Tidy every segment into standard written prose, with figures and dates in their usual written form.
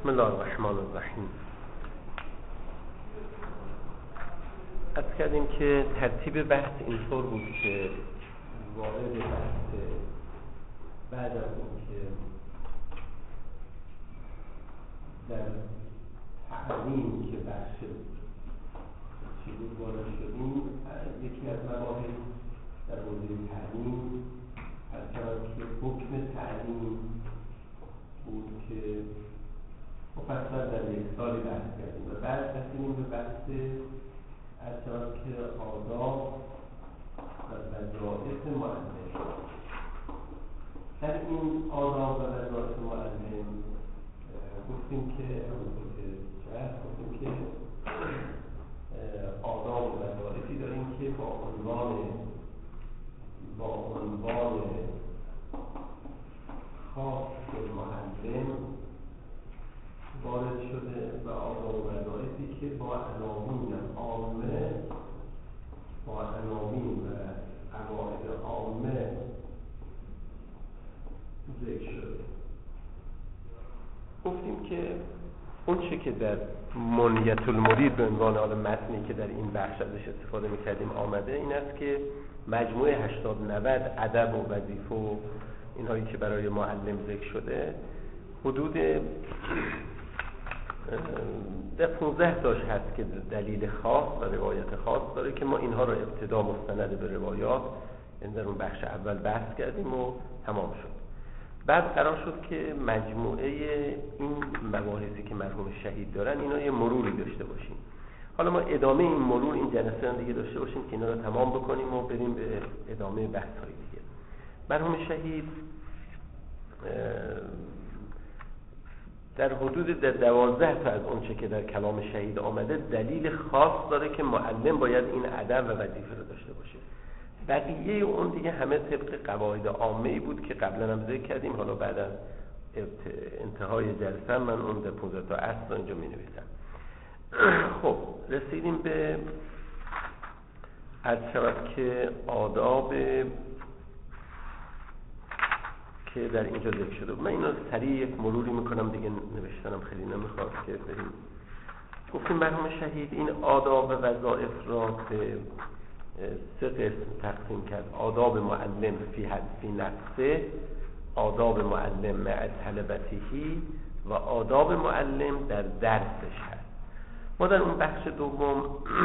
بسم الله الرحمن الرحیم. عرض کردیم که ترتیب بحث اینطور بود که وارد بحث بعد از اون که در تعلیم که بخش چی بود وارد شدیم، یکی از مباحث در حوزه تعلیم از که حکم تعلیم بود که مفصل در یک سالی بحث کردیم و بعد رسیدیم به بحث از که آداب و وظایف معلم. در این آداب و وظایف معلم گفتیم که آداب و وظایفی داریم که با عنوان خاص معلم وارد شده و آداب و وظایفی که با عناوین عامه و قواعد عامه ذکر شده. گفتیم که اون چه که در منیت المرید به عنوان متنی که در این بخش ازش استفاده می‌کردیم آمده این است که مجموعه 80-90 ادب و وظیفه و اینهایی که برای معلم ذکر شده حدود در 15 تاش هست که دلیل خاص و روایت خاص داره که ما اینها را ابتدا مستند به روایات در اون بخش اول بحث کردیم و تمام شد. بعد قرار شد که مجموعه این مباحثی که مرحوم شهید دارن اینا یه مروری داشته باشیم. حالا ما ادامه این مرور این جلسه هم دیگه داشته باشیم که اینا رو تمام بکنیم و بریم به ادامه بحث‌های دیگه. مرحوم شهید در حدود 12 تا از اون چه که در کلام شهید آمده دلیل خاص داره که معلم باید این ادب و وظیفه رو داشته باشه. بقیه اون دیگه همه طبق قواعد عامه‌ای بود که قبلا هم ذکر کردیم. حالا بعد از انتهای جلسه من اون در 15 تا اصل رو اینجا می‌نویسم. خب رسیدیم به که آداب که در اینجا ذکر شده. من اینو سریع یک مروری میکنم دیگه، نوشتنم خیلی نمیخواد که بریم. گفتیم مرحوم شهید این آداب و وظایف را به 3 قسم تقسیم کرد. آداب معلم فی نفسه، آداب معلم مع طلبتهی و آداب معلم در درسش هست. ما در اون بخش دوم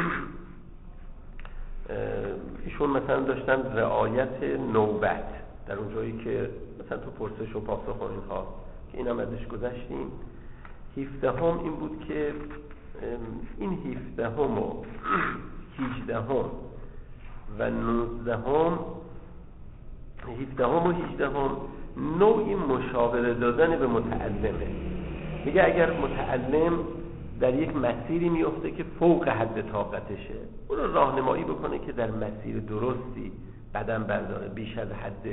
ایشون مثلا داشتن رعایت نوبت در اون جایی که مثلا تو پرسش و پاسخ و اینها که اینم ازش گذشتیم. 17 این بود که این 17 و 18 و 19 17 و 18 نوعی مشاوره دادن به متعلمه. میگه اگر متعلم در یک مسیری میفته که فوق حد طاقتشه اون رو راهنمایی بکنه که در مسیر درستی قدم برداره، بیش از حد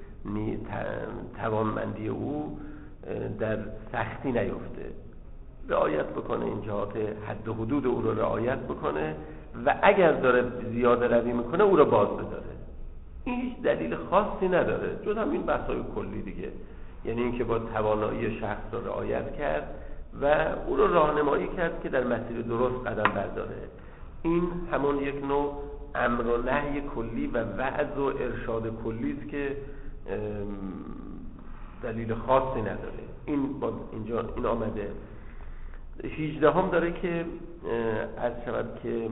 توانمندی او در سختی نیفته، رعایت بکنه، این جهات حد و حدود او رو رعایت بکنه و اگر داره زیاده روی میکنه او رو باز بداره. این هیچ دلیل خاصی نداره جز همین بحث‌های کلی دیگه، یعنی اینکه با توانایی شخص رو رعایت کرد و او رو راهنمایی کرد که در مسیر درست قدم برداره. این همون یک نوع امر و نهی کلی و وعظ و ارشاد کلی است که دلیل خاصی نداره. این اینجا این آمده. 18 داره که از شود که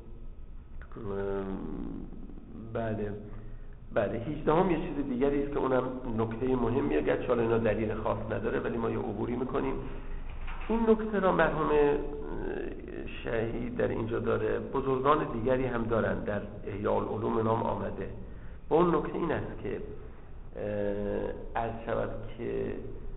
بله 18 یه چیز دیگری است که اونم نکته مهمیه، گرچه حالا اینا دلیل خاص نداره ولی ما یه عبوری میکنیم. این نکته را مرحوم شهید در اینجا داره، بزرگان دیگری هم دارن در احیاء العلوم نام آمده. و اون نکته این است که از شود که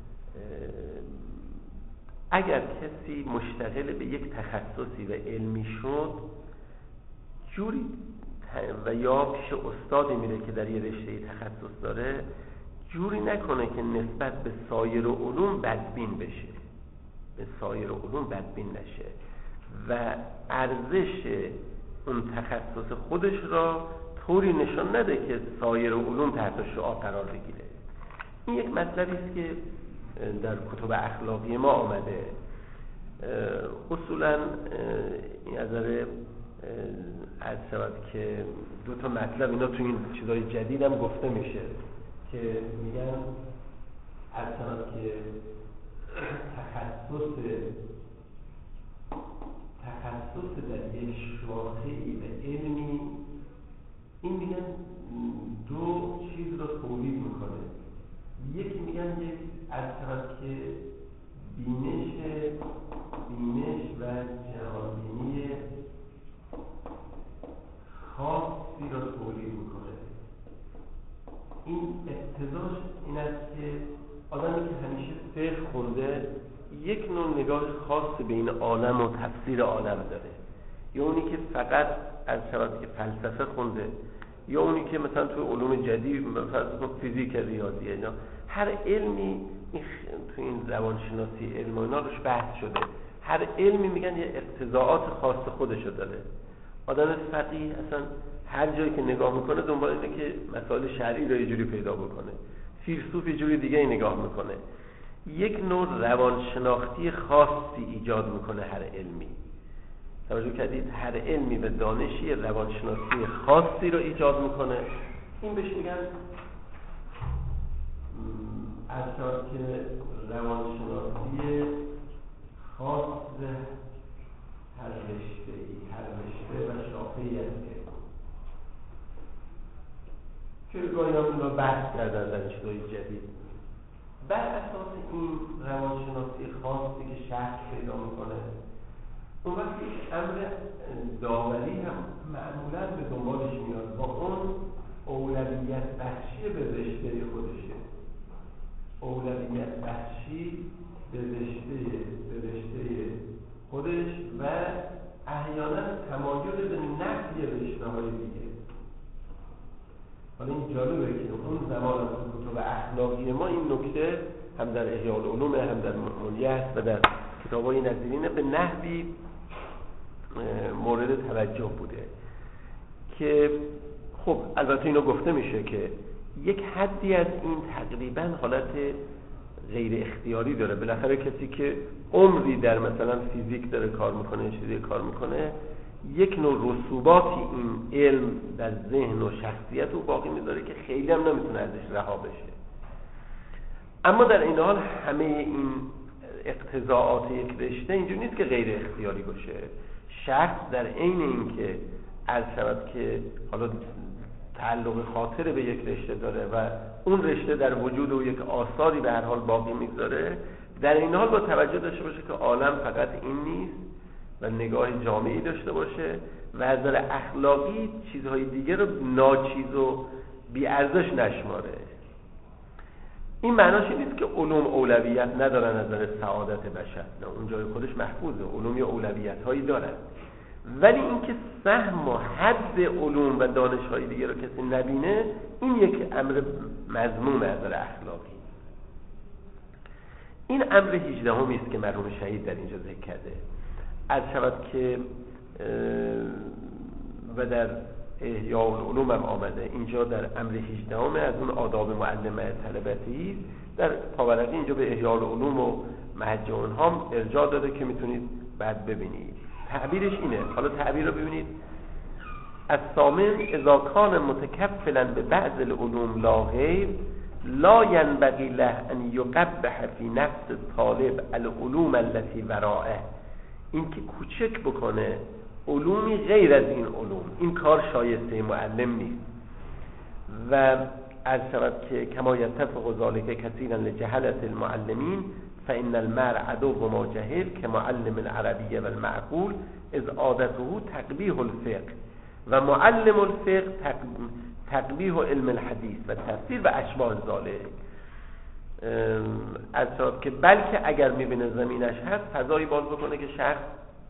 اگر کسی مشتغل به یک تخصصی و علمی شد جوری و یا پیش استادی میره که در یه رشته تخصص داره جوری نکنه که نسبت به سایر علوم بدبین بشه، به سایر علوم بدبین نشه و ارزش اون تخصص خودش را طوری نشان نده که سایر علوم تحت شعاع قرار بگیره. این یک مطلبی است که در کتب اخلاقی ما آمده اصولا این از نظر عرض شود که دو تا مطلب اینا تو این چیزای جدید هم گفته میشه که میگن عرض شود که تخصص در یک شاخه‌ای به علمی، این میگن دو چیز رو تولید میکنه. یکی میگن یک عرض شود که بینش و جهانبینی خاصی را تولید میکنه. این اقتضاش این است که آدمی که همیشه فقه خونده یک نوع نگاه خاص به این عالم و تفسیر عالم داره، یا اونی که فقط از شباب که فلسفه خونده، یا اونی که مثلا تو علوم جدید مثلا فیزیک، ریاضی، اینا هر علمی تو این روانشناسی علم و اینا روش بحث شده. هر علمی میگن یه اقتضاعات خاص خودشو داره. آدم فقیه اصلا هر جایی که نگاه میکنه دنبال اینه که مسائل شرعی رو یه جوری پیدا بکنه، فیلسوف یه جوری دیگه نگاه میکنه. یک نوع روانشناختی خاصی ایجاد میکنه هر علمی. توجه کردید؟ هر علمی به دانشی روانشناسی خاصی رو ایجاد میکنه. این بهش میگن اساس که روانشناسی خاص هر رشته و شاخه‌ای است که گاهی هم اینا بحث کردن در چیزهای جدید. بر اساس این روانشناسی خاصی که شخص پیدا میکنه، اون وقت یک امر داوری هم معمولا به دنبالش میاد، با اون اولویت بخشی به رشته خودشه. اولویت بخشی به رشته خودش و احیانا تمایل به نفی رشته‌های دیگه. حالا این جالبه که اون زمان تو کتب اخلاقی ما این نکته هم در احیاء العلوم هم در منیه و در کتاب‌های نظیرینه به نحوی مورد توجه بوده که خب البته اینو گفته میشه که یک حدی از این تقریبا حالت غیر اختیاری داره. بالاخره کسی که عمری در مثلا فیزیک داره کار میکنه، چیزی کار میکنه، یک نوع رسوباتی این علم در ذهن و شخصیت رو باقی میذاره که خیلی هم نمیتونه ازش رها بشه. اما در این حال همه این اقتضاعات یک رشته اینجوری نیست که غیر اختیاری باشه. شخص در عین این که عرض شود که حالا تعلق خاطر به یک رشته داره و اون رشته در وجود و یک آثاری به هر حال باقی میذاره، در این حال با توجه داشته باشه که عالم فقط این نیست و نگاه جامعی داشته باشه و از نظر اخلاقی چیزهای دیگه رو ناچیز و بی‌ارزش نشماره. این معناش نیست که علوم اولویت ندارن از نظر سعادت بشر، نه، اون جای خودش محفوظه، علوم یه اولویت‌هایی دارن، ولی اینکه سهم و حد علوم و دانش‌های دیگه رو کسی نبینه، این یک امر مذموم از نظر اخلاقی. این امر 18 است که مرحوم شهید در اینجا ذکر کرده. از شود که و در احیاء العلوم هم آمده اینجا در امر 18 از اون آداب معلمه طلبتی، در پاورقی اینجا به احیاء العلوم و محجه اونها هم ارجاع داده که میتونید بعد ببینید. تعبیرش اینه، حالا تعبیر رو ببینید: الثامن اذا کان متکفلا به بعض العلوم لا غیر لا ينبغي له ان يقبح في نفس الطالب العلوم التي وراءه. این که کوچک بکنه علومی غیر از این علوم، این کار شایسته معلم نیست. و از شود که کما یتفق ذلك کثیرا لجهلة المعلمین فإن المرء عدو ما جهل كمعلم العربية والمعقول اذ عادته تقبیح الفقه و معلم الفقه تقبیح علم الحدیث و تفسیر و اشباه ذلك. از شود که بلکه اگر میبینه زمینش هست فضایی باز بکنه که شخص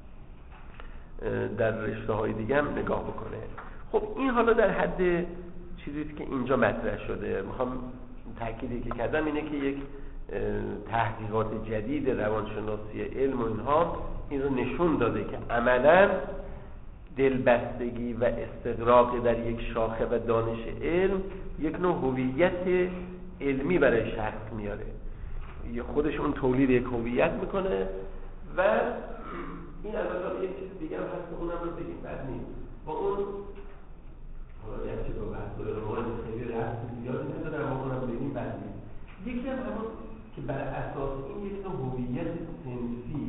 در رشته های دیگه هم نگاه بکنه. خب این حالا در حد چیزیست که اینجا مطرح شده. میخوام تأکیدی که کردم اینه که یک تحقیقات جدید روانشناسی علم و اینها این رو نشون داده که عملاً دلبستگی و استغراق در یک شاخه و دانش علم یک نوع هویت علمی برای شخص میاره. خودش اون تولید یک هویت میکنه و این البته یک چیز دیگه هم هست که اونم رو بگیم بد نیست. با اون حالا گرچه با بحث روان خیلی رفت زیادی نداره اما اونم بگیم بد نیست. یکی هم همون که بر اساس این یک نوع هویت صنفی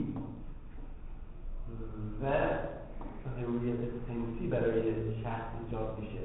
و هویت صنفی برای شخص ایجاد میشه.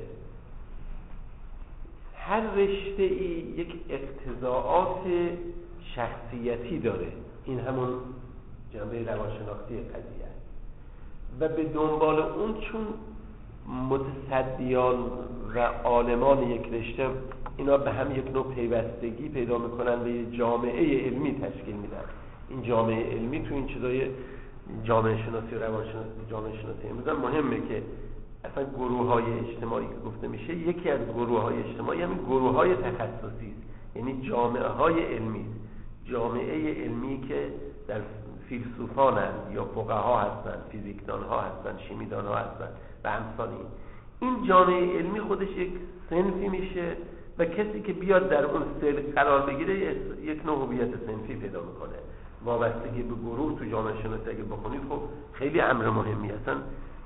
هر رشته‌ای یک اقتضاعات شخصیتی داره، این همون جنبه روانشناختی قضیه است و به دنبال اون چون متصدیان و عالمان یک رشته اینا به هم یک نوع پیوستگی پیدا میکنن و یه جامعه علمی تشکیل میدن. این جامعه علمی تو این چیزای جامعه شناسی و روانشناسی جامعه شناسی امروز مهمه که اصلا گروه‌های اجتماعی که گفته میشه یکی از گروه‌های اجتماعی همین گروه‌های تخصصی است، یعنی جامعه‌های علمی، جامعه علمی که در فیلسوفان هستند یا فقها هستند، فیزیکدان‌ها هستند، شیمیدان‌ها هستند و امثال این جامعه علمی خودش یک صنفی میشه و کسی که بیاد در اون سلک قرار بگیره یک نوع هویت صنفی پیدا میکنه. وابستگی به گروه تو جامعه شناسی اگه بخونید خب خیلی امر مهمی هستن.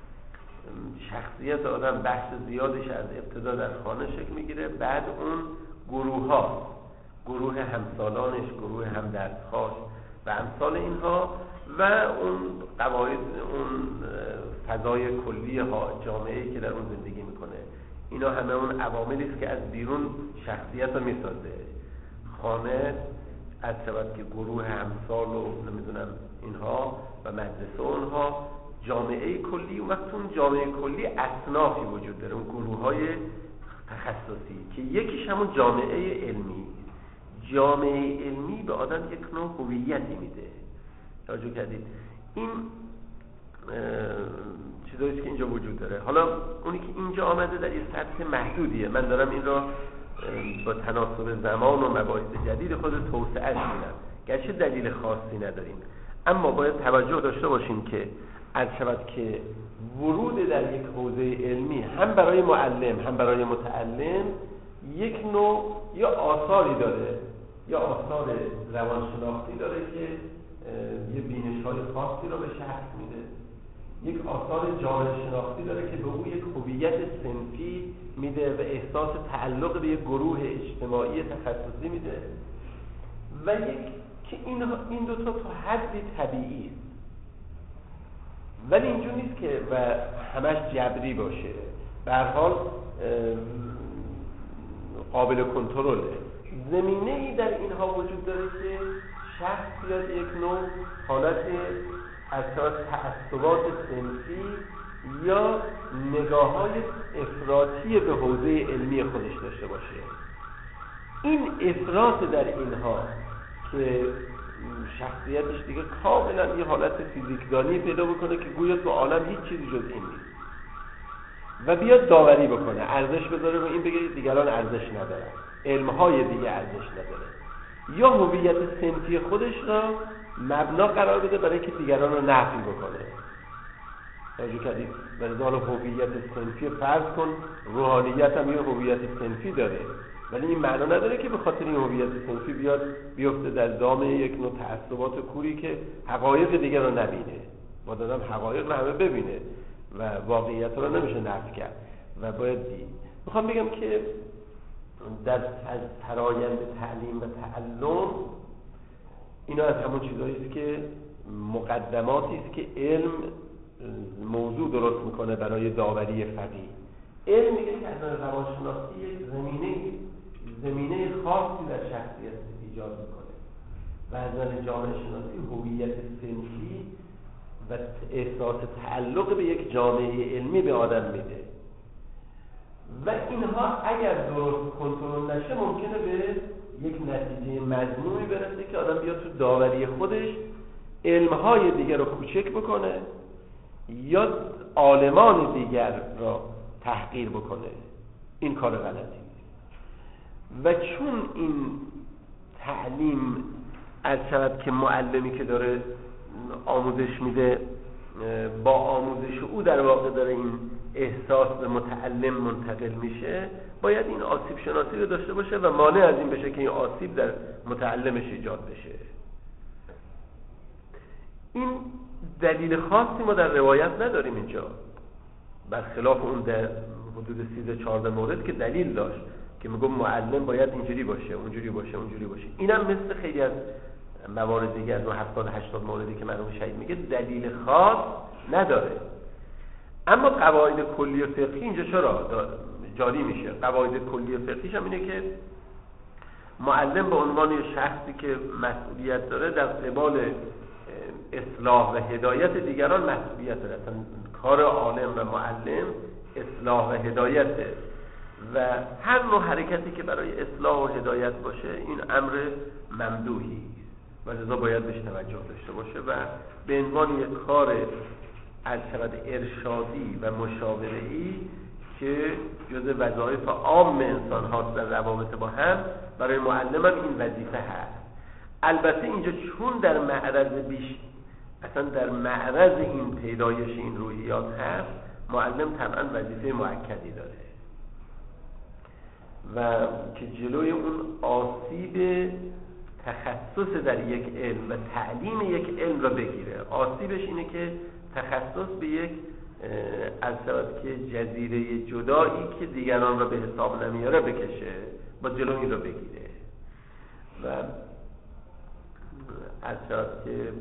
شخصیت آدم بخش زیادش از ابتدا در خانه شکل میگیره، بعد اون گروه ها، گروه همسالانش، گروه همدردخواش و امثال اینها و اون قواعد، اون فضای کلی ها جامعه‌ای که در اون زندگی میکنه، اینا همه اون عواملی است که از بیرون شخصیت رو میسازه. خانه از شود که گروه همسال و نمیدونم اینها و مدرسه اونها، جامعه کلی، اون وقت اون جامعه کلی اصنافی وجود داره، اون گروه های تخصصی که یکیش همون جامعه علمی. جامعه علمی به آدم یک نوع هویتی میده. توجه کردید؟ این چیزایی که اینجا وجود داره. حالا اونی که اینجا آمده در یه سطح محدودیه، من دارم این را با تناسب زمان و مباحث جدید خود توسعه‌اش میدم، گرچه دلیل خاصی نداریم، اما باید توجه داشته باشیم که عرض شود که ورود در یک حوزه علمی هم برای معلم هم برای متعلم یک نوع یا آثاری داره، یا آثار روانشناختی داره که یه بینش‌های خاصی رو به شخص میده، یک آثار جامعه شناختی داره که به او یک هویت صنفی میده و احساس تعلق به یک گروه اجتماعی تخصصی میده و یک که این دو تا حدی طبیعی است، ولی اینجور نیست که و همش جبری باشه. به هر حال قابل کنترله. زمینه‌ای در اینها وجود داره که شخص بیاد یک نوع حالت از تعصبات صنفی یا نگاه‌های افراطی به حوزه علمی خودش داشته باشه. این افراط در اینها که شخصیتش دیگه کاملا یه حالت فیزیکدانی پیدا بکنه که گویا تو عالم هیچ چیزی جز این نیست و بیاد داوری بکنه، ارزش بذاره و این بگه دیگران ارزش ندارن، علم‌های دیگه ارزش نداره، یا هویت صنفی خودش را مبنا قرار بده برای اینکه دیگران رو نفی بکنه. توجه کردید؟ برای حالا هویت صنفی فرض کن روحانیت هم یه هویت صنفی داره، ولی این معنا نداره که به خاطر این هویت صنفی بیاد بیفته در دام یک نوع تعصبات کوری که حقایق دیگر رو نبینه. با دادم حقایق رو همه ببینه و واقعیت رو نمیشه نفی کرد و باید دید. میخوام بگم که در فرایند تعلیم و تعلم اینا از همون چیزایی است که مقدماتی است که علم موضوع درست میکنه برای داوری فقیه. علم میگه که از روانشناسی یک زمینه خاصی در شخصیت ایجاد میکنه و از نظر جامعه شناسی هویت صنفی و احساس تعلق به یک جامعه علمی به آدم میده و اینها اگر درست کنترل نشه ممکنه به یک نتیجه مذمومی برسه که آدم بیاد تو داوری خودش علمهای دیگر رو کوچک بکنه یا عالمان دیگر را تحقیر بکنه. این کار غلطی و چون این تعلیم از شود که معلمی که داره آموزش میده با آموزش او در واقع داره این احساس به متعلم منتقل میشه، باید این آسیب شناسی رو داشته باشه و مانع از این بشه که این آسیب در متعلمش ایجاد بشه. این دلیل خاصی ما در روایت نداریم اینجا، برخلاف اون در حدود 13-14 مورد که دلیل داشت که میگم معلم باید اینجوری باشه، اونجوری باشه، اونجوری باشه. اینم مثل خیلی از موارد دیگه از اون 70-80 موردی که مرحوم شهید میگه دلیل خاص نداره. اما قواعد کلی فقهی اینجا چرا جاری میشه؟ قواعد کلی فقهیش هم اینه که معلم به عنوان شخصی که مسئولیت داره در قبال اصلاح و هدایت دیگران مسئولیت داره. اصلا کار عالم و معلم اصلاح و هدایته و هر نوع حرکتی که برای اصلاح و هدایت باشه این امر ممدوحی و لذا باید بهش توجه داشته باشه و به عنوان یک کار از شود ارشادی و مشاوره‌ای که جزء وظایف عام انسان هاست در روابط با هم، برای معلم هم این وظیفه هست. البته اینجا چون در معرض این پیدایش این روحیات هست، معلم طبعا وظیفه مؤکدی داره و که جلوی اون آسیب تخصص در یک علم و تعلیم یک علم را بگیره. آسیبش اینه که تخصص به یک از شود که جزیره جدایی که دیگران را به حساب نمیاره بکشه، با جلو این را بگیره و از شود که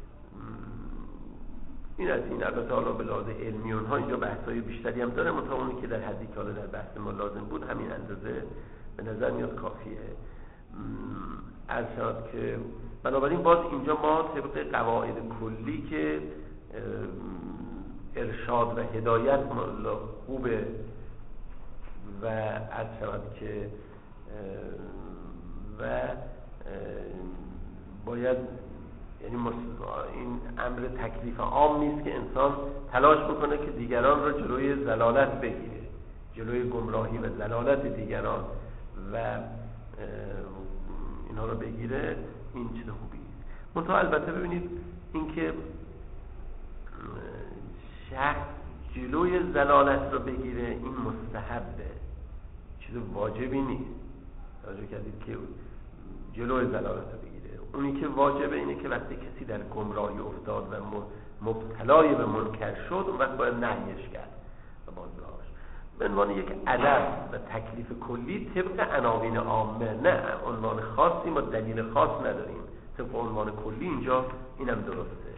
این از این. البته حالا به لحاظ علمی اونها اینجا بحث‌های بیشتری هم داره، منتها اونی که در حدی که حالا در بحث ما لازم بود همین اندازه به نظر میاد کافیه. از شود که بنابراین باز اینجا ما طبق قواعد کلی که ارشاد و هدایت خوبه و از شود که و باید یعنی این امر تکلیف عام نیست که انسان تلاش بکنه که دیگران را جلوی ضلالت بگیره، جلوی گمراهی و ضلالت دیگران و اینها را بگیره. این چیز خوبی است. منتها البته ببینید اینکه شخص جلوی ضلالت را بگیره این مستحبه، چیز واجبی نیست. توجه کردید که جلوی ضلالت را بگیره. اونی که واجبه اینه که وقتی کسی در گمراهی افتاد و مبتلای به منکر شد اون وقت باید نهیش کرد و بازداشت. به عنوان یک ادب و تکلیف کلی طبق عناوین عامه، نه عنوان خاصی، ما دلیل خاص نداریم، طبق عنوان کلی اینجا اینم درسته.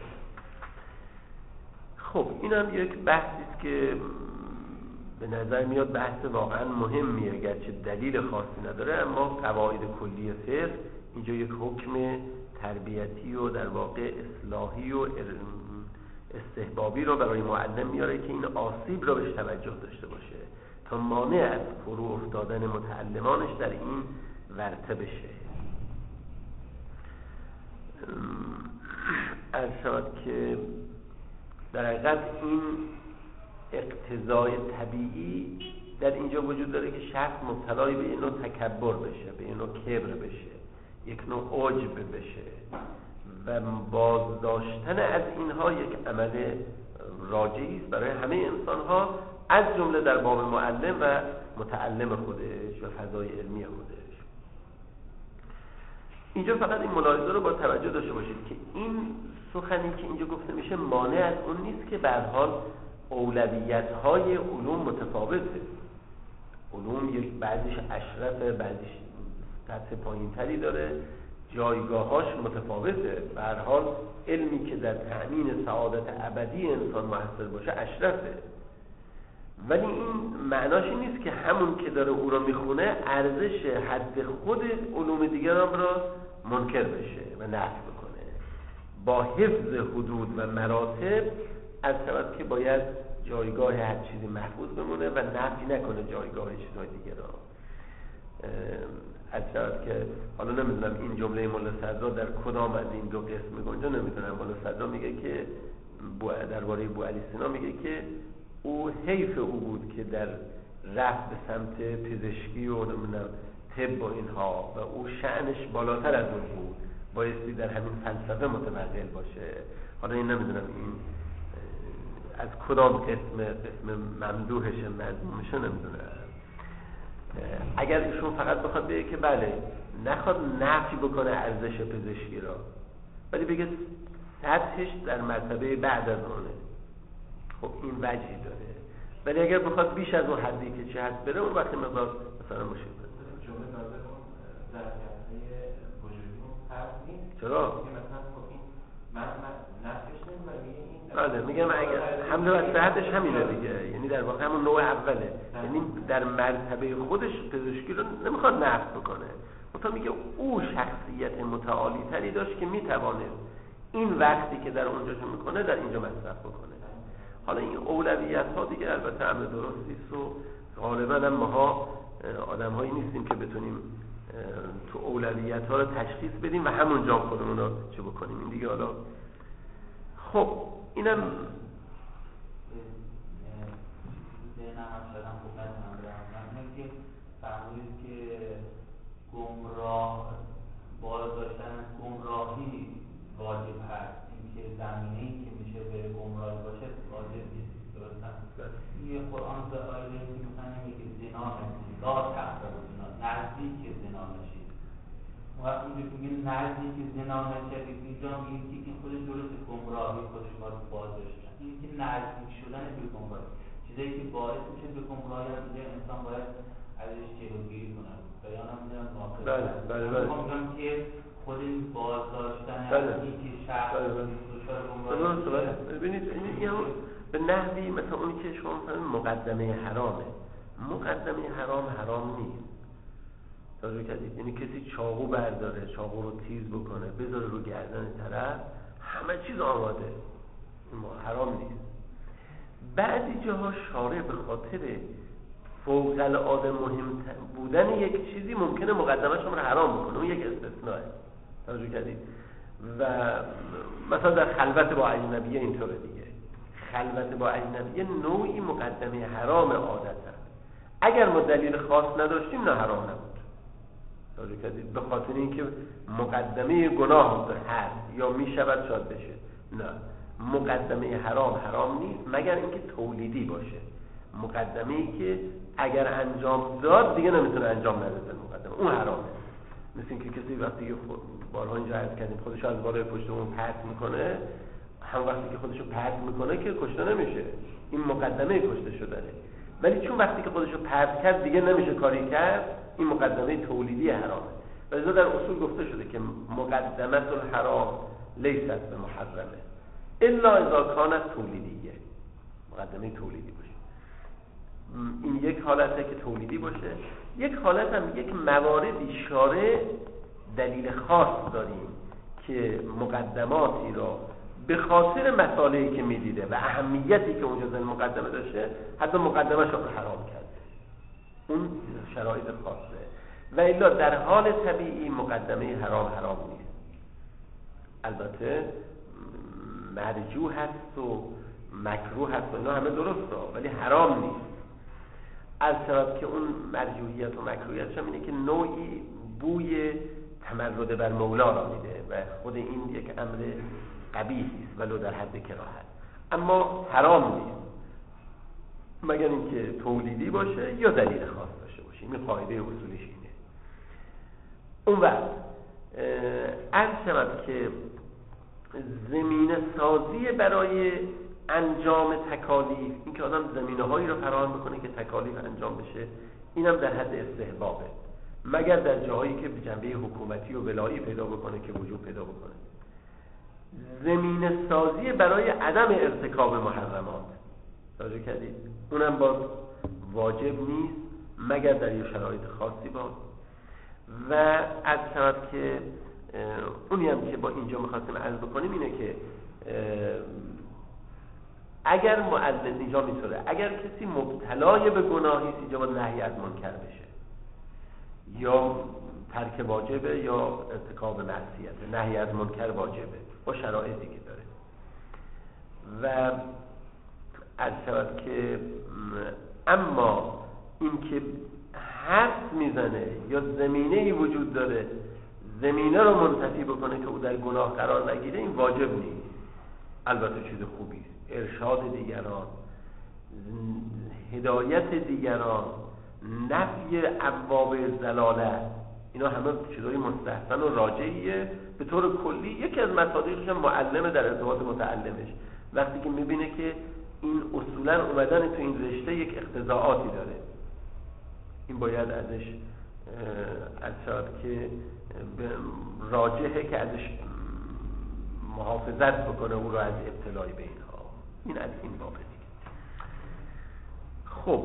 خب اینم یک بحثی است که به نظر میاد بحث واقعا مهمیه، گرچه دلیل خاصی نداره، اما قواعد کلی فقه اینجا یک حکم تربیتی و در واقع اصلاحی و استحبابی رو برای معلم میاره که این آسیب رو بهش توجه داشته باشه تا مانع از فرو افتادن متعلمانش در این ورطه بشه. عرض شود که در حقیقت این اقتضای طبیعی در اینجا وجود داره که شخص مبتلای به این نوع تکبر بشه، به این نوع کبر بشه، یک نوع عجب بشه و بازداشتن از اینها یک عمل راجعی است برای همه انسان‌ها، از جمله در باب معلم و متعلم خودش و فضای علمی خودش. اینجا فقط این ملاحظه رو با توجه داشته باشید که این سخنی که اینجا گفته میشه مانع از اون نیست که به هر حال اولویت‌های علوم متفاوته. علوم یک بعضیش اشرفه، بعضیش سطح پایین‌تری داره، جایگاهاش متفاوته. به هر حال علمی که در تأمین سعادت ابدی انسان موثر باشه اشرفه، ولی این معناش این نیست که همون که داره او را میخونه ارزش حد خود علوم دیگران را منکر بشه و نفی بکنه. با حفظ حدود و مراتب از شود که باید جایگاه هر چیزی محفوظ بمونه و نفی نکنه جایگاه چیزهای دیگر را. از شود که حالا نمیدونم این جمله مولا صدرا در کدام از این دو قسم میگنجه، نمیدونم. مولا صدرا میگه که درباره بوعلی سینا میگه که او حیف او بود که در رفت به سمت پزشکی و نمیدونم طب و اینها و او شأنش بالاتر از اون بود، بایستی در همین فلسفه متمرکز باشه. حالا این نمیدونم این از کدام قسم ممدوحشه مذمومشه نمیدونم. اگر ایشون فقط بخواد بگه که بله نخواد نفی بکنه ارزش پزشکی را، ولی بگه سطحش در مرتبه بعد از اونه. خب این وجهی داره، ولی اگر بخواد بیش از اون حدی که چه هست بره، اون وقتی مقدار مثلا مشکل داره. جمله داده اون ظرفیت‌های وجودی اون فرض نیست. چرا؟ مثلا خب این من نفسش نمی‌کنم این بله میگم اگر حمله و صحتش همینه دیگه، یعنی در واقع همون نوع اوله، یعنی در مرتبه خودش پزشکی رو نمیخواد نفی بکنه، مثلا میگه او شخصیت متعالی تری داشت که میتوانست این وقتی که در اونجاشو میکنه در اینجا مصرف بکنه. حالا این اولویت ها دیگه البته امر درستی است و غالبا هم ماها آدم هایی نیستیم که بتونیم تو اولویت ها رو تشخیص بدیم و همونجا خودمون رو چه بکنیم. این دیگه حالا خب اینم ذهنم شدم خوب نتونم که فرمودید که گمراه بالا داشتن گمراهی واجب هست، اینکه زمینه‌ای که میشه به گمراهی باشه واجب نیست. درسته؟ یه قرآن به آیه که مثلا میگه زنا نکنید، لا تقربوا الزنا، نزدیک زنا نشید. وقتی میگه نزدیک زنا نشید، اینجا میگه که خودش درست گمراهی خودش باید بازش کنه. این که نزدیک شدن به گمراهی، چیزایی که باعث میشه به گمراهی اینجا انسان باید ازش جلوگیری کنه. بیانم میدونم واقعا. بله. میگم که خود این بازداشتن این که شخص دچار گمراهی ببینید این به نحوی مثلا اونی که شما مثلا مقدمه حرامه، مقدمه حرام نیست. توجه کردید؟ یعنی کسی چاقو برداره، چاقو رو تیز بکنه بذاره رو گردن طرف، همه چیز آماده، این حرام نیست. بعضی جاها شارع به خاطر فوق العاده مهم بودن یک چیزی ممکنه مقدمه‌اش رو حرام بکنه، اون یک استثناءه. توجه کردید؟ و مثلا در خلوت با اجنبیه اینطوره دیگه، خلوت با اجنبیه نوعی مقدمه حرام عادتا، اگر ما دلیل خاص نداشتیم نه حرام نبود. توجه کردید؟ به خاطر اینکه مقدمه گناه هست یا میشود شاید بشه، نه مقدمه حرام نیست مگر اینکه تولیدی باشه، مقدمه ای که اگر انجام داد دیگه نمیتونه انجام نده مقدمه، اون حرامه. مثل اینکه کسی وقتی که بارها اینجا عرض کردیم خودشو از بالای پشت اون پرت میکنه، هم وقتی که خودشو پرت میکنه که کشته نمیشه، این مقدمه کشته شدنه. ولی چون وقتی که خودشو پرت کرد دیگه نمیشه کاری کرد، این مقدمه تولیدی حرامه. و لذا در اصول گفته شده که مقدمه الحرام لیست بمحرمه الا اذا کانت تولیدیه، مقدمه تولیدی باشه. این یک حالته که تولیدی باشه. یک حالت هم یک مواردی شارع دلیل خاص داریم که مقدماتی را به خاطر مسائلی که میدیده و اهمیتی که اونجا زن مقدمه داشته حتی مقدمه شو حرام کرده، اون شرایط خاصه. و الا در حال طبیعی مقدمه حرام نیست. البته مرجوح هست و مکروه هست و اینا همه درسته ولی حرام نیست. از طرف که اون مرجوحیت و مکروهیتش هم اینه که نوعی بوی تمرد بر مولا را میده و خود این یک امر قبیح است ولو در حد کراهت، اما حرام نیست مگر اینکه تولیدی باشه یا دلیل خاص داشته باشه. این قاعده اصولیش اینه. اون وقت عرض شود که زمینه سازی برای انجام تکالیف، این که آدم زمینه هایی رو فراهم بکنه که تکالیف انجام بشه، اینم در حد استحبابه، مگر در جاهایی که به جنبه حکومتی و ولایی پیدا بکنه که وجود پیدا بکنه. زمینه سازی برای عدم ارتکاب محرمات، توجه کردید؟ اونم باز واجب نیست مگر در یه شرایط خاصی باز. و از طرف که اونی هم که با اینجا میخواستیم عرض بکنیم اینه که اگر معلل اینجا میتونه، اگر کسی مبتلای به گناهی است اینجا باید نهی از منکر بشه، یا ترک واجبه یا ارتکاب معصیته، نهی از منکر واجبه با شرایطی که داره. و از شود که اما این که حد میزنه یا زمینه‌ای وجود داره زمینه رو منتفی بکنه که او در گناه قرار نگیره، این واجب نیست. البته چیز خوبی است. ارشاد دیگران، هدایت دیگران، نفی ابواب ضلالت، اینا همه چیزای مستحسن و راجعیه. به طور کلی یکی از مصادیقش هم معلمه در ارتباط متعلمش، وقتی که میبینه که این اصولا اومدن تو این رشته یک اقتضاعاتی داره، این باید ازش از شاید که راجحه که ازش محافظت بکنه او رو از ابتلای به اینها. این از این بابه دیگه. خب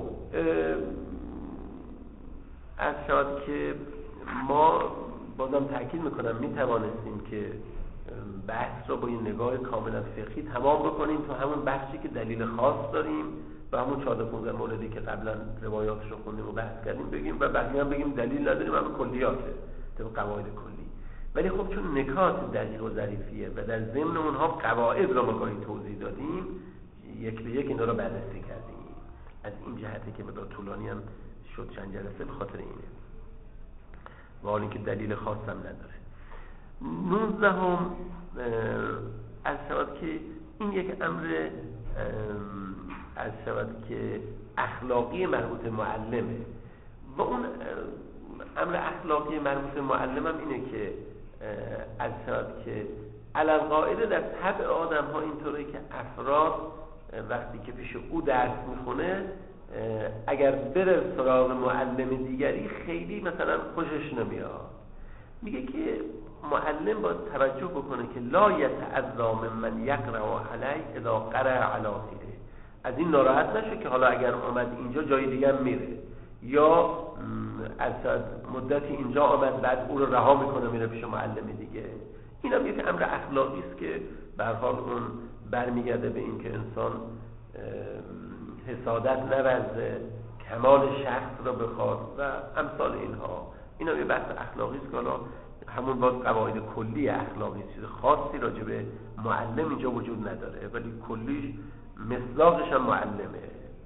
از شاید که ما بازم تأکید میکنم میتوانستیم که بحث رو با این نگاه کاملا فقهی تمام بکنیم تو همون بخشی که دلیل خاص داریم و همون 14-15 موردی که قبلا روایاتش رو خوندیم و بحث کردیم بگیم و بقیه هم بگیم دلیل نداریم، همون کلیاته طبق قواعد کلی. ولی خب چون نکات دقیق و ظریفیه و در ضمن اونها قواعد رو ما گاهی توضیح دادیم، یک به یک اینا رو بررسی کردیم. از این جهتی که مقدار طولانی هم شد چند جلسه به خاطر اینه، و حالا اینکه دلیل خاص هم نداره. 19 از شود که این یک امر از شود که اخلاقی مربوط معلمه و اون امر اخلاقی مربوط معلم هم اینه که از شود که علل قاعده در طبع آدم ها اینطوره که افراد وقتی که پیش او درس میخونه اگر بره سراغ معلم دیگری خیلی مثلا خوشش نمیاد. میگه که معلم باید توجه بکنه که لا یتعذا من یقرأ علی اذا قرأ علی غیره، از این ناراحت نشه که حالا اگر اومد اینجا جای دیگه هم میره، یا از مدتی اینجا آمد بعد او رو رها میکنه میره پیش معلم دیگه. این هم یک امر اخلاقی است که به هر حال اون برمیگرده به این که انسان حسادت نورزه، کمال شخص رو بخواد و امثال اینها. این هم یه بحث اخلاقی است که حالا همون باز قواعد کلی اخلاقی، چیز خاصی راجع به معلم اینجا وجود نداره، ولی کلیش مصداقش هم معلمه.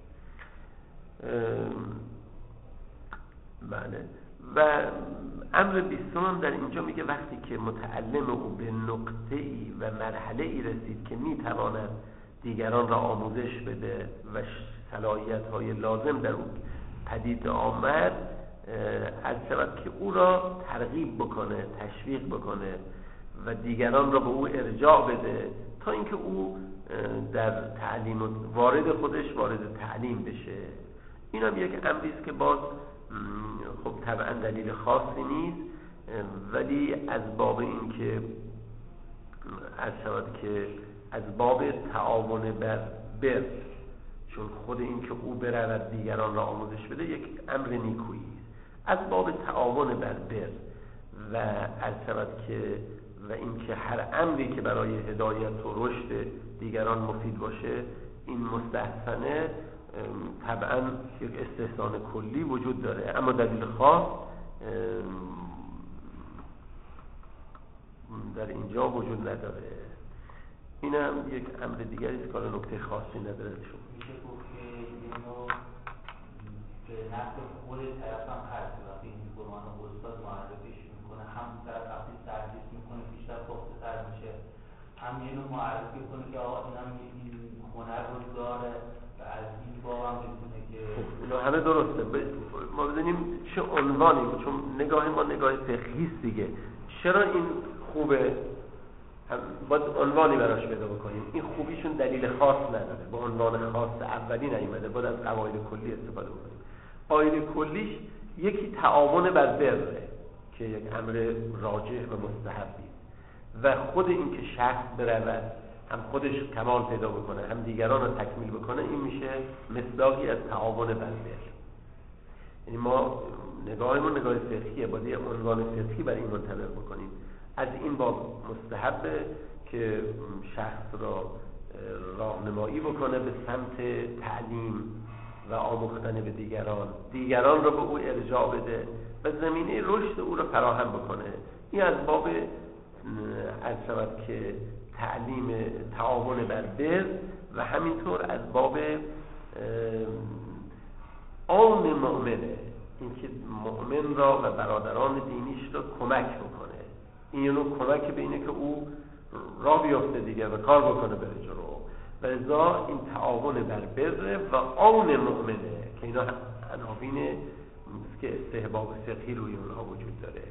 بله. و امر 20 هم در اینجا میگه وقتی که متعلم او به نقطه‌ای و مرحله‌ای رسید که میتواند دیگران را آموزش بده و صلاحیت‌های لازم در او پدید آمد، از شود که او را ترغیب بکنه، تشویق بکنه و دیگران را به او ارجاع بده تا اینکه او در تعلیم وارد خودش وارد تعلیم بشه. این هم یک امری است که باز خب طبعا دلیل خاصی نیست، ولی از باب این که از شود که از باب تعاون بر بر، چون خود این که او برود دیگران را آموزش بده یک امر نیکویی است، از باب تعاون بر بر و از شود که و این که هر امری که برای هدایت و رشد دیگران مفید باشه این مستحسنه، طبعا یک استحسان کلی وجود داره، اما دلیل خاص در اینجا وجود نداره. این هم یک امر دیگری است که نکته خاصی نداره. میشه گفت که اینو به نفع خود طرف هم هست، وقتی این قرآن استاد معرفیش میکنه هم طرف وقتی تدریس میکنه بیشتر پخته تر میشه، هم اینو معرفی کنه که آقا اینم این هنر رو داره و از این باب هم میتونه که اینو همه درسته. ما بدونیم چه عنوانی، چون نگاه ما نگاه فقهی است دیگه، چرا این خوبه باید عنوانی براش پیدا بکنیم. این خوبیشون دلیل خاص نداره، با عنوان خاص اولی نیومده، باید از قواعد کلی استفاده بکنیم. قاعده کلیش یکی تعاون بر بره که یک امر راجح و مستحبی و خود این که شخص برود هم خودش کمال پیدا بکنه هم دیگران رو تکمیل بکنه، این میشه مصداقی از تعاون بر بر. یعنی ما نگاهمون نگاه فقهیه، باید یه عنوان فقهی برای این منطبق بکنیم. از این باب مستحبه که شخص را راهنمایی بکنه به سمت تعلیم و آموختن به دیگران را به او ارجاع بده و زمینه رشد او را فراهم بکنه. این از باب از شود که تعلیم تعاون بر بر و همینطور از باب عون مؤمنه، اینکه مؤمن را و برادران دینیش را کمک بکنه. این نوع کمک به اینه که او راه بیفته دیگه و کار بکنه بره جلو، و لذا این تعاون بر بر و عون مؤمنه که اینا عناوین که استحباب فقهی روی اونها وجود داره.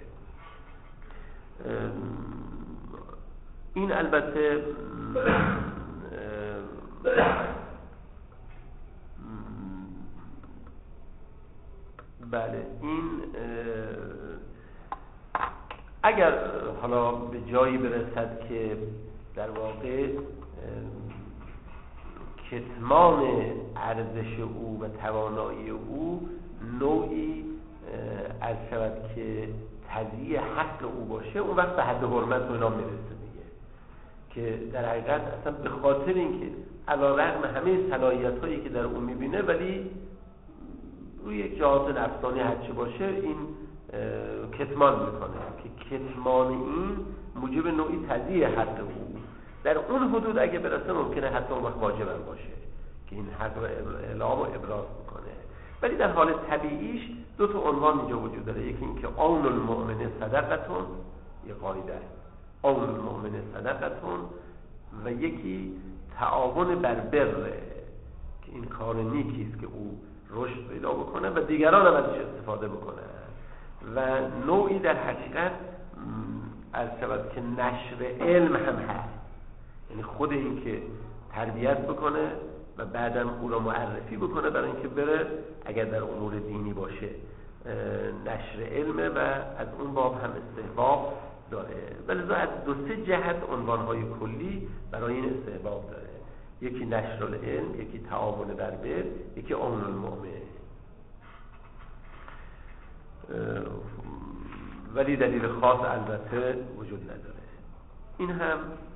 این البته بله این اگر حالا به جایی برسد که در واقع کتمان ارزش او و توانایی او نوعی عرض شود که تضییع حق او باشه، اون وقت به حد حرمت و اینا میرسه دیگه، که در حقیقت اصلا به خاطر اینکه علیرغم همه صلاحیت‌هایی که در اون میبینه ولی روی یک جهات نفسانی هرچی باشه این کتمان میکنه، که کتمان این موجب نوعی تضییع حق او در اون حدود اگه برسه ممکنه حتی اون وقت واجب هم باشه که این حق رو اعلام و ابراز میکنه. ولی در حال طبیعیش دو تا عنوان اینجا وجود داره، یکی این که عون المؤمن صدقتون، یه قاعده عون المؤمن صدقتون، و یکی تعاون بر بر که این کار نیکی است که او رشد پیدا بکنه و دیگران هم ازش استفاده بکنه. و نوعی در حقیقت عرض شود که نشر علم هم هست، یعنی خود این که تربیت بکنه و بعدم او را معرفی بکنه برای اینکه بره اگر در امور دینی باشه نشر علمه و از اون باب هم استحباب داره. ولی از دو سه جهت عنوانهای کلی برای این استحباب داره، یکی نشر العلم، یکی تعاون بر بر، یکی عون المؤمن. ولی دلیل خاص البته وجود نداره. این هم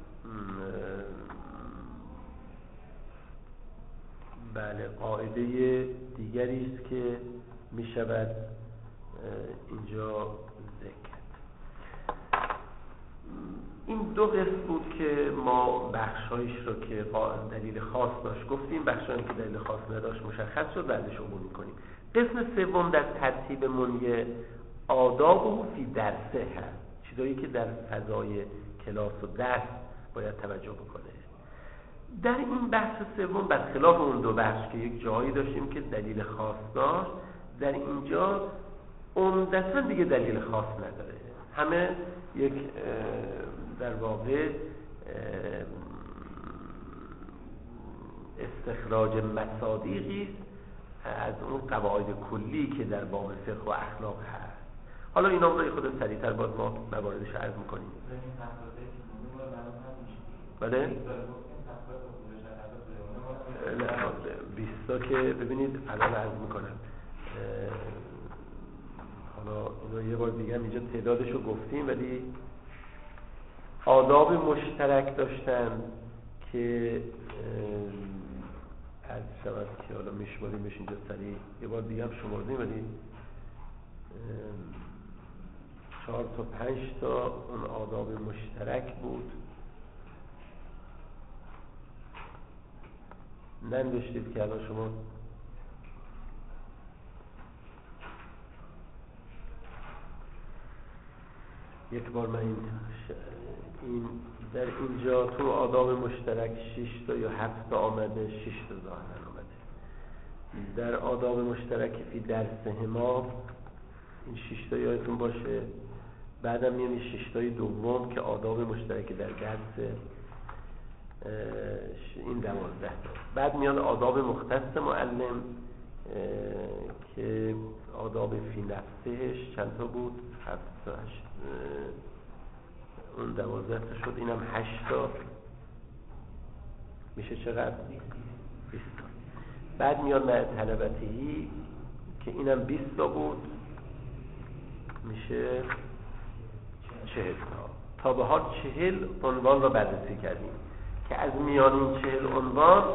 بله قاعده دیگری است که می شود اینجا ذکر. این دو قسم بود که ما بخشایش رو که دلیل خاص داشت گفتیم، بخشایی که دلیل خاص نداشت مشخص شد، بعدش عبور می‌کنیم. قسم سوم در ترتیب منیه آداب و فی درسه هست، چیزایی که در فضای کلاس و درس باید توجه بکنه. در این بحث سوم برخلاف اون دو بحث که یک جایی داشتیم که دلیل خاص داشت، در اینجا عمدتاً دیگه دلیل خاص نداره، همه یک در واقع استخراج مصادیقی است از اون قواعد کلی که در باب فقه و اخلاق هست. حالا اینا رو خود سریع‌تر باز ما مواردش عرض می‌کنیم. بله؟ 20 که ببینید الان عرض می‌کنم. حالا اینو یه بار دیگه اینجا تعدادش رو گفتیم، ولی آداب مشترک داشتن که از شود که حالا میشماریمش اینجا سریع یه بار دیگه هم شمردیم، ولی 4 تا 5 تا اون آداب مشترک بود. ننوشتید که الان شما یک بار من این در اینجا تو آداب مشترک 6 تا یا 7 تا آمده، 6 تا ظاهرا آمده. در آداب مشترک فی درس هما این 6 تا یادتون باشه. بعدم میاد 6 تای دوم که آداب مشترک در درس، این 12 تا. بعد میاد آداب مختص معلم که آداب فی نفسهش چند تا بود؟ 7 تا 8 اون 12 تا شد، اینم 8 تا میشه چقدر؟ 20 تا. بعد میاد مع طلبتهی که اینم 20 تا بود، میشه 40 تا. تا به حال 40 عنوان رو بررسی کردیم که از میان این 40 عنوان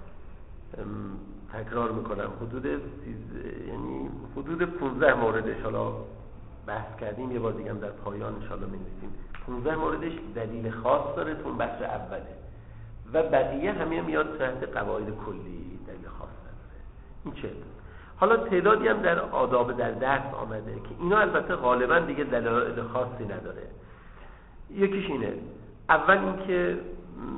تکرار میکنم یعنی حدود 15 موردش حالا بحث کردیم، یه بار دیگه هم در پایان انشاءالله می‌نویسیم. 15 موردش دلیل خاص داره تو اون بخش اوله و بقیه همه میاد تحت قواعد کلی، دلیل خاص نداره. این چه؟ حالا تعدادی هم در آداب در درس آمده که اینا البته غالبا دیگه دلایل خاصی نداره. یکیش اینه، اول اینکه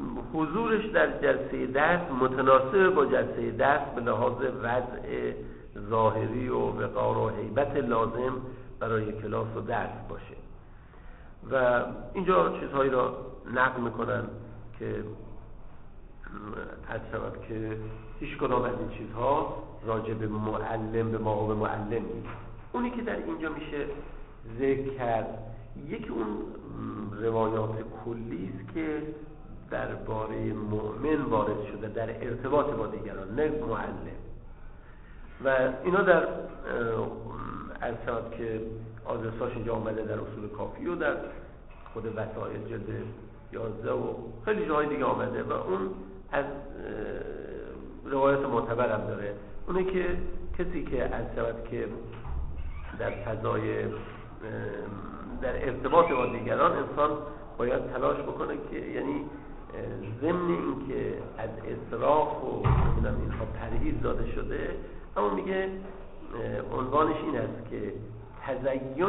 حضورش در جلسه درس متناسب با جلسه درس به لحاظ وضع ظاهری و وقار و هیبت لازم برای کلاس و درس باشه. و اینجا چیزهایی را نقل میکنن که از شود که هیچ کدام از این چیزها راجع به معلم به ما و به معلم نیست. اونی که در اینجا میشه ذکر کرد یکی اون روایات کلی است که درباره مؤمن وارد شده در ارتباط با دیگران، نه معلم. و اینا در از شود که آدرساش اینجا آمده در اصول کافی و در خود وسائل جلد 11 و خیلی جاهای دیگه آمده و اون از روایت معتبر هم داره. اونه که کسی که از شود که در فضای در ارتباط با دیگران انسان باید تلاش بکنه که یعنی ضمن این که از اسراف و اینها پرهیز داده شده، اما میگه عنوانش این است که تزین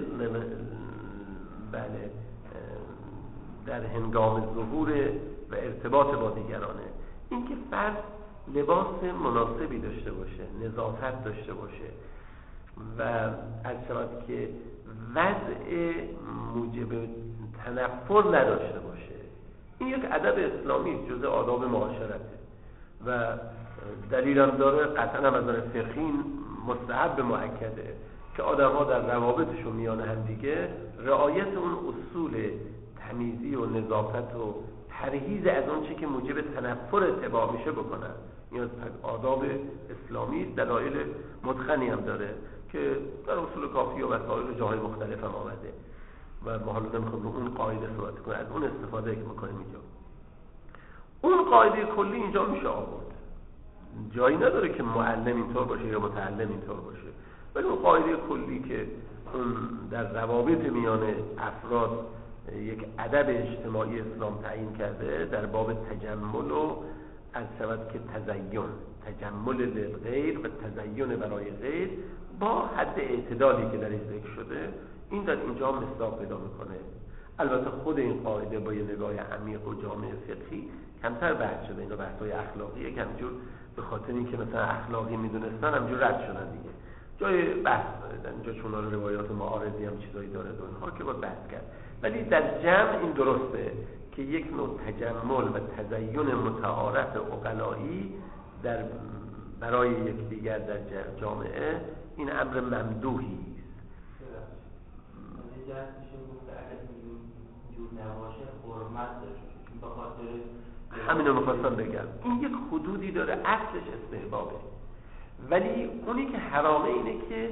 بله در هنگام ظهور و ارتباط با دیگرانه. این که فرد لباس مناسبی داشته باشه، نظافت داشته باشه و از شود که وضع موجب تنفر نداشته باشه. این یک ادب اسلامی جزء آداب معاشرته و دلیلم داره، قطعا هم از نظر فقهی مستحب مؤکده که آدم‌ها در روابطشون میان هم دیگه رعایت اون اصول تمیزی و نظافت و پرهیز از اون چی که موجب تنفر اتباع میشه بکنن. این آداب اسلامی دلایل متقنی هم داره که در اصول کافی و وسائل جاهای مختلف هم آمده و ما حالا نمیخوام رو اون قاعده صحبت کنیم، از اون استفاده که میکنیم اینجا. اون قاعده کلی اینجا میشه آورد، جایی نداره که معلم اینطور باشه یا متعلم اینطور باشه، ولی اون قاعده کلی که اون در روابط میان افراد یک ادب اجتماعی اسلام تعیین کرده در باب تجمل و از شود که تجمل للغیر و تزین برای غیر با حد اعتدالی که درش ذکر شده، این در اینجا مصداق پیدا میکنه. البته خود این قاعده با یه نگاه عمیق و جامع فقهی کمتر بحث شده. اینا بحث‌های اخلاقیه که همینجور به خاطر اینکه مثلا اخلاقی میدونستن همینجور رد شدن دیگه. جای بحث اینجا چون روایات معارضی هم چیزایی داره و اینها که باید بحث کرد، ولی در جمع این درسته که یک نوع تجمل و تزین متعارف عقلایی در برای یکدیگر در جامعه این امر ممدوحی است. همینو میخواستم بگم، این یک حدودی داره، اصلش استحبابه، ولی اونی که حرامه اینه که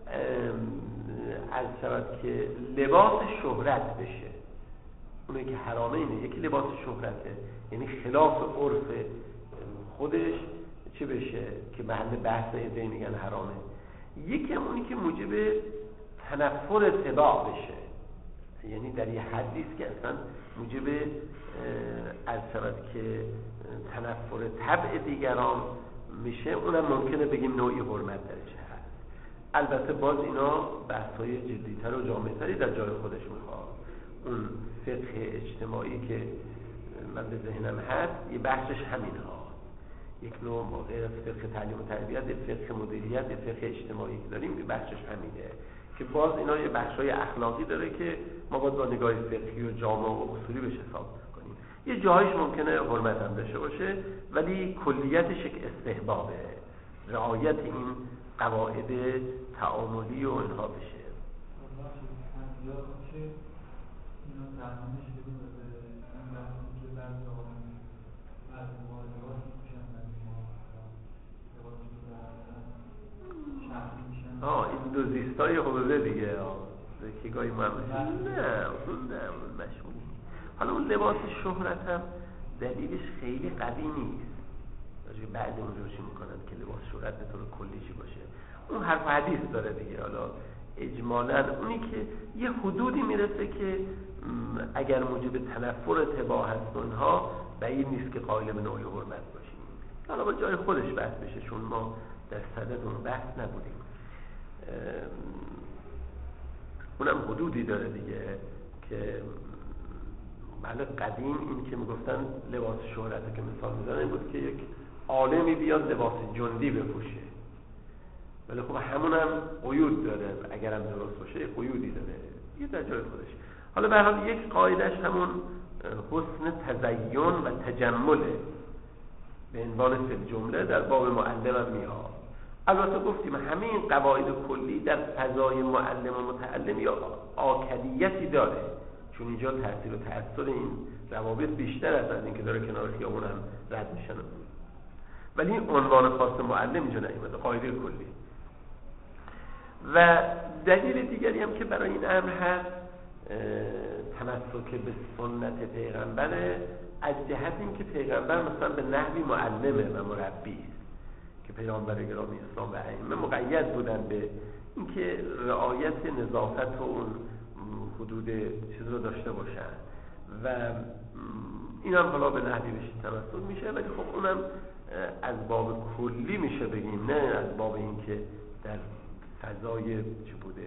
از شود که لباس شهرت بشه. اونی که حرامه اینه یکی لباس شهرته، یعنی خلاف عرف خودش چه بشه که محل بحث ایده میگن حرامه. یکی هم اونی که موجب تنفر اتباع بشه، یعنی در یه حدی است که اصلا موجب از شود که تنفر طبع دیگران میشه، اونم ممکنه بگیم نوعی حرمت درش هست. البته باز اینا بحث‌های جدی‌تر و جامع‌تری در جای خودش میخواد. اون فقه اجتماعی که من به ذهنم هست یه بحثش همین ها، یک نوع موقع فقه تعلیم و تربیت، فقه مدیریت، فقه اجتماعی که داریم یه بحثش همینه که باز اینا یه بحث‌های اخلاقی داره که ما باید با نگاه فقهی و جامع و اصولی بهش حساب کنیم. یه جاهایش ممکنه حرمت هم داشته باشه، ولی کلیتش یک استحبابه، رعایت این قواعد تعاملی و اینها بشه. این دو زیستای حوزه دیگه که گاهی ما هم نه اون مشمول. حالا اون لباس شهرت هم دلیلش خیلی قوی نیست، بعد اون روشی میکنن که لباس شهرت به طور کلی چی باشه. اون حرف حدیث داره دیگه. حالا اجمالاً اونی که یه حدودی میرسه که اگر موجب تنفر اتباع هست اونها بعید نیست که قائل به نوعی حرمت باشیم. حالا با جای خودش بحث بشه چون ما در صدد اون بحث نبودیم. اونم حدودی داره دیگه که بله قدیم این که میگفتن لباس شهرت که مثال میزنن این بود که یک عالمی بیاد لباس جندی بپوشه ولی خب همون هم قیود داره، اگرم درست باشه قیودی داره یه در جای خودش. حالا به هر حال یک قاعدش همون حسن تزین و تجمله به عنوان فی جمله در باب معلم هم میاد. البته گفتیم همه این قواعد کلی در فضای معلم و متعلم یا آکدیتی داره، چون اینجا تاثیر و تأثیر این روابط بیشتر است از اینکه داره کنار خیابون هم رد میشن. ولی این عنوان خاص معلم اینجا نیومده، قاعده کلی. و دلیل دیگری هم که برای این امر هست تمسک به سنت پیغمبره، از جهت اینکه پیغمبر مثلا به نحوی معلمه و مربی است که پیغمبر گرامی اسلام و ائمه مقید بودن به اینکه رعایت نظافت و اون حدود چیز رو داشته باشن و این هم حالا به نحوی بهش تمسک میشه. ولی خب اونم از باب کلی میشه بگیم، نه از باب اینکه در فضای چی بوده،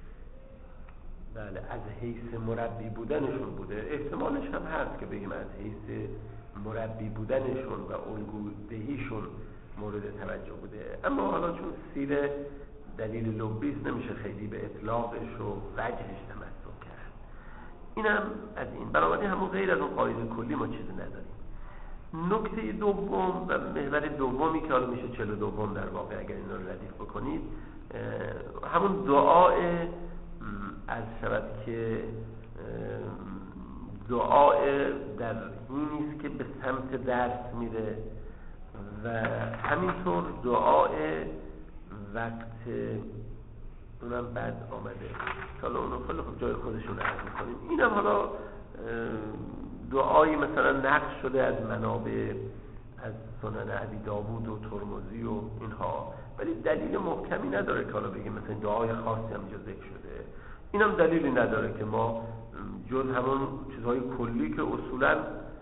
بله از حیث مربی بودنشون بوده. احتمالش هم هست که بگیم از حیث مربی بودنشون و الگودهیشون مورد توجه بوده، اما حالا چون سیر دلیل لبیست نمیشه خیلی به اطلاقش و وجهش تمسک کرد. اینم از این. بنابراین همون غیر از اون قاعده کلی ما چیزی نداریم. نکته دوم و محور دومی که حالا میشه 42 در واقع اگر این رو ردیف بکنید، همون دعای از شود که دعای در این نیست که به سمت درس میره و همینطور دعای وقت اونم بعد آمده. حالا اونو خیلی خوب جای خودشون عرض میکنیم. این هم حالا دعایی مثلا نقش شده از منابع از سنن ابی داوود و ترمذی و اینها، ولی دلیل محکمی نداره که حالا بگیم مثلا دعای خاصی هم اینجا ذکر شده. این هم دلیلی نداره که ما جز همون چیزهای کلی که اصولا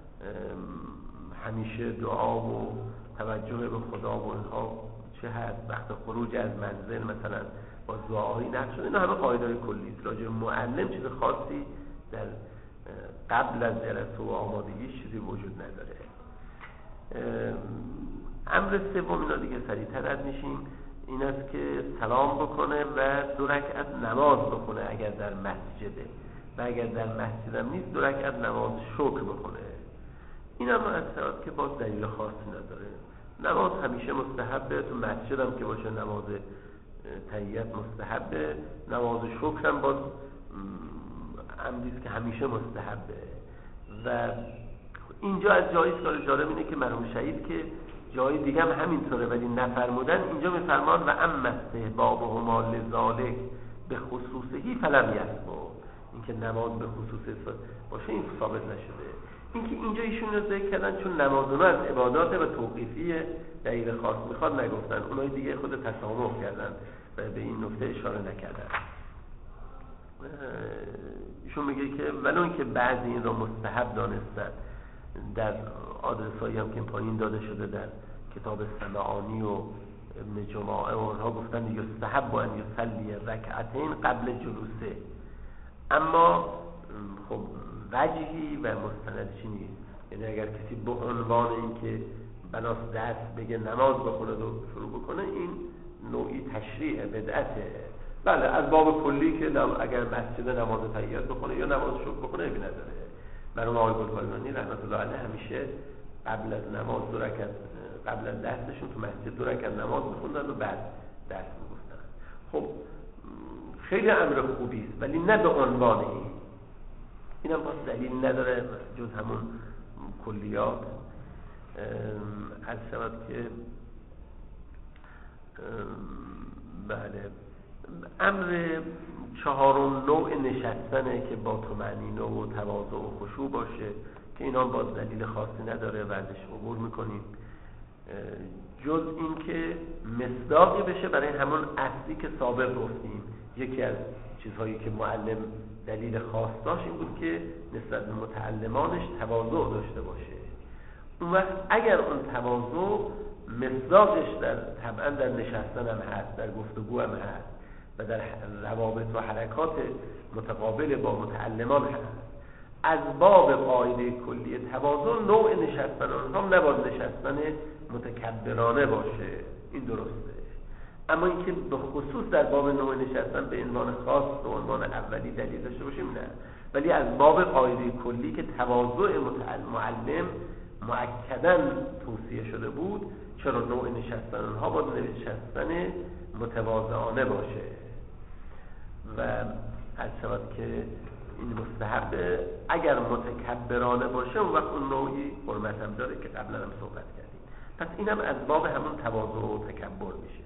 همیشه دعا و توجه به خدا و اینها چه هست، وقت خروج از منزل مثلا با دعایی نقش شده، اینا همه قاعده کلی است. راجع به معلم چیز خاصی در قبل از جلسه و آمادگی چیزی وجود نداره. امر سوم اینا دیگه سریع‌تر رد میشیم، این است که سلام بکنه و 2 رکعت نماز بخونه اگر در مسجده، و اگر در مسجد هم نیست 2 رکعت نماز شکر بخونه. این هم از طرف که باز دلیل خاصی نداره. نماز همیشه مستحبه، تو مسجد هم که باشه نماز تحیت مستحبه، نماز شکر هم باز امریست که همیشه مستحبه. و اینجا از جایی که جالب اینه که مرحوم شهید که جای دیگه هم همینطوره ولی نفرمودن، اینجا میفرمان و اما استحبابهما لذالک به خصوصهی فلم یثبت، اینکه نماز به خصوص باشه این ثابت نشده. اینکه اینجا ایشون رو ذکر کردن چون نماز اونها از عبادات و توقیفی دلیل خاص میخواد نگفتن، اونای دیگه خود تسامح کردن و به این نکته اشاره نکردن. ایشون میگه که ولو اینکه بعضی این رو مستحب دانستن، در آدرسایی هم که پایین داده شده در کتاب سمعانی و ابن جماعه و اونها گفتن یستحب ان یصلی رکعتین قبل جلوسه، اما خب وجهی و مستندشی نیست. یعنی اگر کسی به عنوان اینکه بناس دست بگه نماز بخونه و شروع بکنه، این نوعی تشریع بدعته. بله از باب کلی که اگر مسجد نماز تحیت بخونه یا نماز شکر بخونه ابی نداره. مرحوم آقای گلپایگانی رحمت الله علیه همیشه قبل از نماز 2 رکعت قبل از درسشون تو مسجد 2 رکعت نماز می‌خوندن و بعد درس می‌گفتن. خب خیلی امر خوبی است ولی نه به عنوان اینم باز دلیل نداره جز همون کلیات. از شود که بله امر 4 نوع نشستنه که با طمأنینه و تواضع و خشوع باشه که اینا باز دلیل خاصی نداره و ازش عبور میکنیم، جز این که مصداقی بشه برای همون اصلی که سابق گفتیم. یکی از چیزهایی که معلم دلیل خاص داشت این بود که نسبت به متعلمانش تواضع داشته باشه. اون وقت اگر اون تواضع مصداقش در طبعا در نشستن هم هست، در گفتگو هم هست و در روابط و حرکات متقابل با متعلمان هست، از باب قاعده کلی تواضع نوع نشستن هم نباید نشستن متکبرانه باشه، این درسته. اما اینکه به خصوص در باب نوع نشستن به عنوان خاص به عنوان اولی دلیل داشته باشیم نه، ولی از باب قاعده کلی که تواضع معلم مؤکداً توصیه شده بود، چرا نوع نشستن اونها باید نشستن متواضعانه باشه و از شود که این مستحب اگر متکبرانه باشه اون وقت اون نوعی حرمت هم داره که قبلا هم صحبت کردیم. پس اینم از باب همون تواضع و تکبر میشه.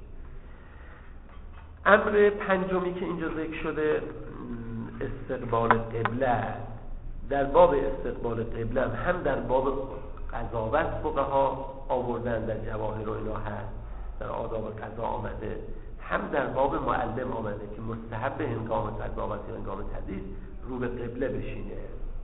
امر پنجمی که اینجا ذکر شده استقبال قبله. در باب استقبال قبله هم در باب قضاوت فقها آوردن، در جواهر و اینا هست، در آداب قضا آمده، هم در باب معلم آمده که مستحب هنگام قضاوت یا هنگام تدریس رو به قبله بشینه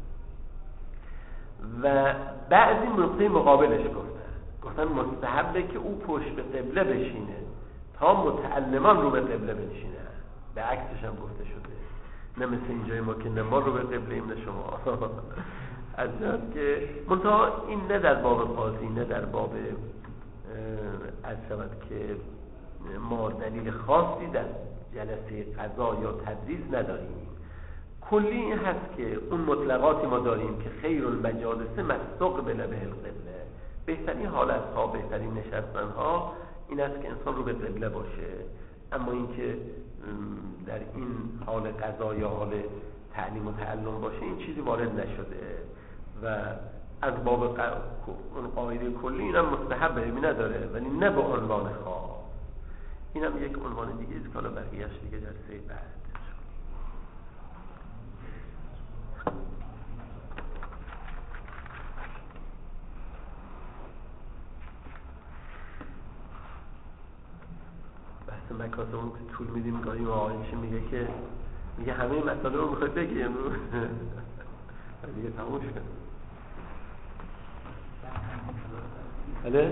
و بعضی نقطه مقابلش گفتن مستحبه که او پشت به قبله بشینه تا متعلمان رو به قبله بشینه. به عکسش هم گفته شده، نه مثل اینجای ما که نه ما رو به قبله ایم نه شما. از جهت که منتها این نه در باب قاضی نه در باب از شود که ما دلیل خاصی در جلسه قضا یا تدریس نداریم. کلی این هست که اون مطلقاتی ما داریم که خیر المجالس مستقبل به القبله، بهترین حالت ها بهترین نشستن ها این است که انسان رو به قبله باشه، اما اینکه در این حال قضا یا حال تعلیم و تعلم باشه این چیزی وارد نشده و از باب اون قاعده کلی اینم مستحب علمی نداره ولی نه به عنوان خاص. اینم یک عنوان دیگه است که حالا بقیه‌اش دیگه جلسه بعد. بحث مکاسبمون که طول میدیم گاهی آقایش میگه همه مسائل رو میخواد بگی امروز دیگه تموم شد. بله؟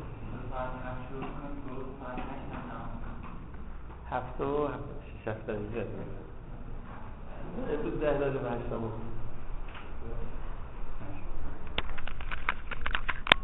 هفته و شش هفته اینجا امروز 10 دقیقه به 8 تموم.